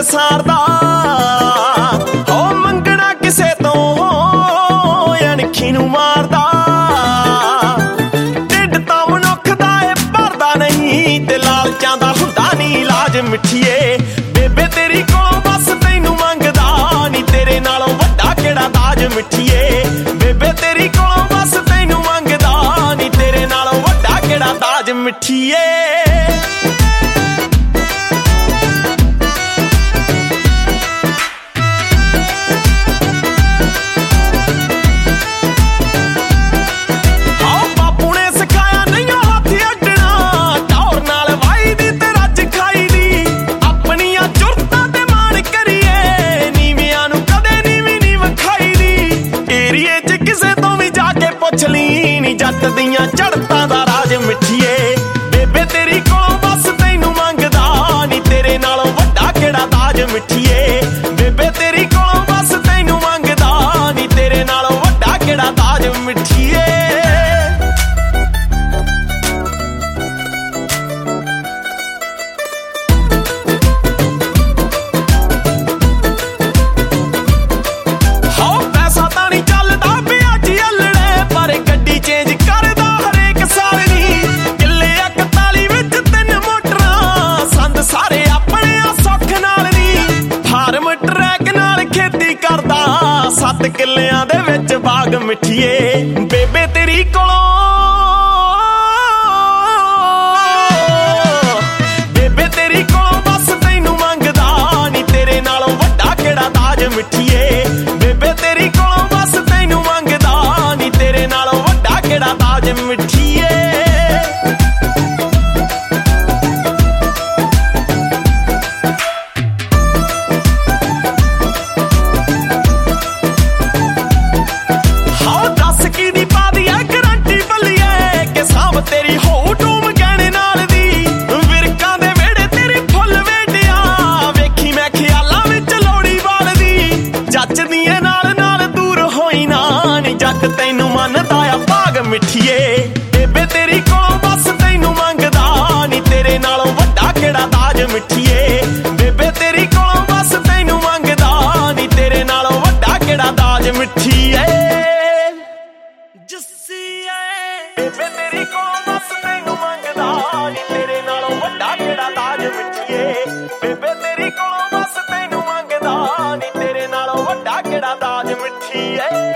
ਸਾਰਦਾ ਹੋ ਮੰਗਣਾ ਕਿਸੇ ਤੋਂ ਅਣਖੀ ਨੂੰ ਮਾਰਦਾ ਢਿੱਡ ਤਾਂ ਮਨੁੱਖ ਦਾ ਏ ਭਰਦਾ ਨਹੀਂ ਤੇ ਲਾਲਚਾਂ ਦਾ ਹੁੰਦਾ ਨਹੀਂ ਇਲਾਜ ਮਿੱਠੀਏ ਬੇਬੇ ਤੇਰੀ ਕੋਲੋਂ ਬਸ ਤੈਨੂੰ ਮੰਗਦਾ ਨੀ ਤੇਰੇ ਨਾਲੋਂ ਵੱਡਾ ਕਿਹੜਾ ਤਾਜ ਮਿੱਠੀਏ ਬੇਬੇ ਤੇਰੀ ਕੋਲੋਂ ਬਸ ਤੈਨੂੰ ਮੰਗਦਾ ਨੀ ਤੇਰੇ ਨਾਲੋਂ ਵੱਡਾ ਕਿਹੜਾ ਤਾਜ ਮਿੱਠੀਏ ਜੱਟ ਦੀਆਂ ਚੜ੍ਹਤਾਂ ਦਾ ਰਾਜ ਮਿੱਠੀਏ ਬੇਬੇ ਤੇਰੀ ਕੋਲੋਂ ਬਸ ਤੈਨੂੰ ਮੰਗਦਾ ਨੀ ਤੇਰੇ ਨਾਲੋਂ ਵੱਡਾ ਕਿਹੜਾ ਤਾਜ ਮਿੱਠੀਏ ਬੇਬੇ ਤੇਰੀ ਕੋਲੋਂ ਬਸ ਤੈਨੂੰ ਮੰਗਦਾ ਨੀ ਤੇਰੇ ਨਾਲੋਂ ਵੱਡਾ ਕਿਹੜਾ ਤਾਜ ਮਿੱਠੀਏ ਕਰਦਾ 7 ਕਿੱਲਿਆਂ ਦੇ ਵਿੱਚ ਬਾਗ ਮਿੱਠੀਏ ਬੇਬੇ ਤੇਰੀ ਕੋਲੋਂ ਬਸ ਤੈਨੂੰ ਮੰਗਦਾ ਨੀ ਤੇਰੇ ਨਾਲੋਂ ਵੱਡਾ ਕਿਹੜਾ ਤਾਜ ਮਿੱਠੀਏ ਬੇਬੇ ਤੇਰੀ ਕੋਲੋਂ ਬਸ ਤੈਨੂੰ ਮੰਗਦਾ ਨੀ ਤੇਰੇ ਨਾਲੋਂ ਵੱਡਾ ਕਿਹੜਾ ਤਾਜ ਮਿੱਠੀਏ ਤੇਰੀ ਹੋ ਟੂਮ ਗਹਿਣੇ ਨਾਲ ਦੀ ਵਿਰਕਾਂ ਦੇ ਵਿਹੜੇ ਤੇਰੀ ਫੁੱਲ ਵੇਟਿਆ ਵੇਖੀ ਮੈਂ ਖਿਆਲਾਂ ਵਿੱਚ ਲੋੜੀ ਬਾਲਦੀ ਜੱਚਦੀ ਏ ਨਾਲ ਨਾਲ ਦੂਰ ਹੋਈ ਨਾ ਨੀ ਜੱਟ ਤੈਨੂੰ ਮੰਨਦਾ ਆ ਭਾਗ ਮਿੱਠੀਏ ਬੇਬੇ ਤੇਰੀ ਕੋਲੋਂ ਬਸ ਤੈਨੂੰ ਮੰਗਦਾ ਨੀ ਤੇਰੇ ਨਾਲੋਂ ਵੱਡਾ ਕਿਹੜਾ ਤਾਜ ਮਿੱਠੀਏ ਬੇਬੇ ਤੇਰੀ ਕੋਲੋਂ ਬਸ ਤੈਨੂੰ ਮੰਗਦਾ ਨੀ ਤੇਰੇ ਨਾਲੋਂ ਵੱਡਾ ਕਿਹੜਾ ਤਾਜ ਮਿੱਠੀਏ ਬੇਬੇ ਤੇਰੀ ਕੋਲੋਂ ਬਸ ਤੈਨੂੰ ਮੰਗਦਾ ਨੀ ਤੇਰੇ ਨਾਲੋਂ ਵੱਡਾ ਕਿਹੜਾ ਤਾਜ ਮਿੱਠੀਏ ਬੇਬੇ ਤੇਰੀ ਕੋਲੋਂ ਬਸ ਤੈਨੂੰ ਮੰਗਦਾ ਨੀ ਤੇਰੇ ਨਾਲੋਂ ਵੱਡਾ ਕਿਹੜਾ ਤਾਜ ਮਿੱਠੀਏ